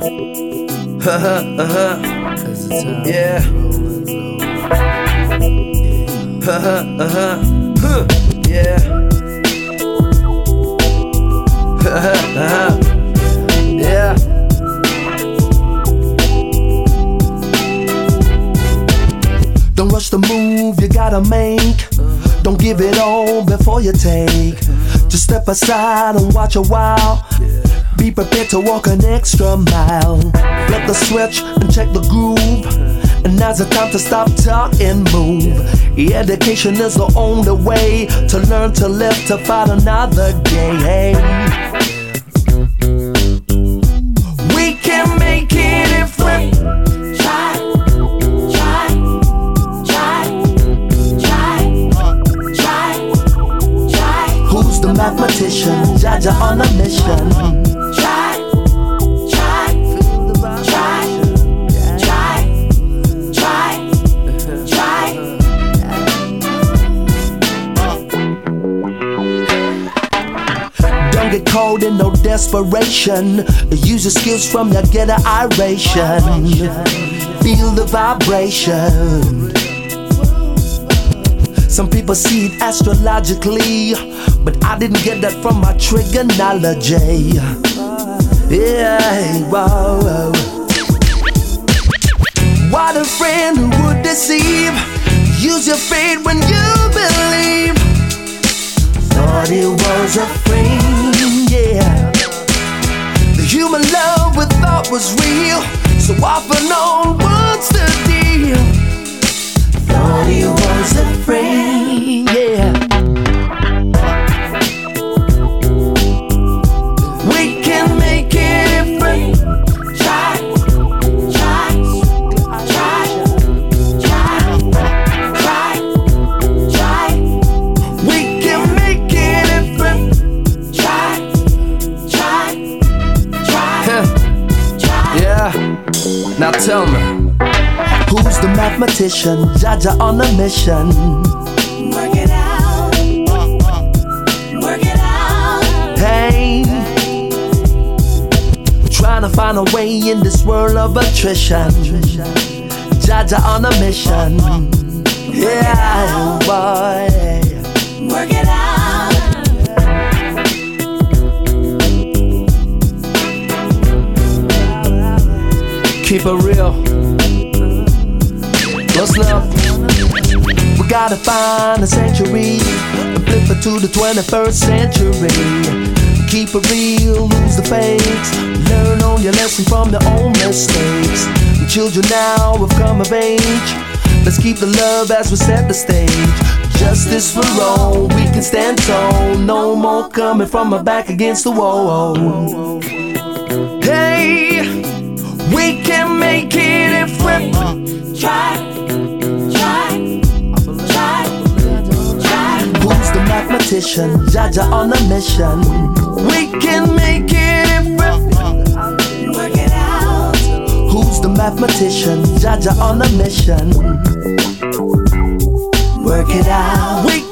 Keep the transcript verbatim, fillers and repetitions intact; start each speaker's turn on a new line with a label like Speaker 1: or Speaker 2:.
Speaker 1: Uh-huh, uh-huh. Yeah. Uh-huh, uh-huh. Huh. Yeah. Uh-huh, uh-huh. Yeah. Don't rush the move you gotta make. Don't give it all before you take. Just step aside and watch a while. Be prepared to walk an extra mile. Flip the switch and check the groove. And now's the time to stop, talk, and move. Education is the only way to learn to live, to fight another day. We can make it if we try, try, try, try, try, try. Who's the mathematician? Jaja on a mission. Get caught in no desperation. Use your skills from your ghetto iration. Feel the vibration. Some people see it astrologically, but I didn't get that from my trigonology. Yeah, whoa. What a friend who would deceive. Use your faith when you believe. Thought it was a friend, yeah. The human love we thought was real. So often on what's the deal? Thought it was a friend, yeah. We can make it different. Try, try, try, try, try, try. We can make it different. Try, try, try, try. Yeah. Now tell me, who's the mathematician? Jaja on a mission. Work it out. Work it out. Hey. Trying to find a way in this world of attrition. Jaja on a mission. Yeah, boy. Work it out. Keep it real. What's love? We gotta find a sanctuary and flip it to the twenty-first century. Keep it real, lose the fakes. Learn on your lesson from your own mistakes. The children now have come of age. Let's keep the love as we set the stage. Justice for all, we can stand tall. No more coming from our back against the wall. Hey, we can make it if we try, try, try, try. Who's the mathematician? Jaja on a mission. We can make it if we work it out. Who's the mathematician? Jaja on a mission. Work it out. We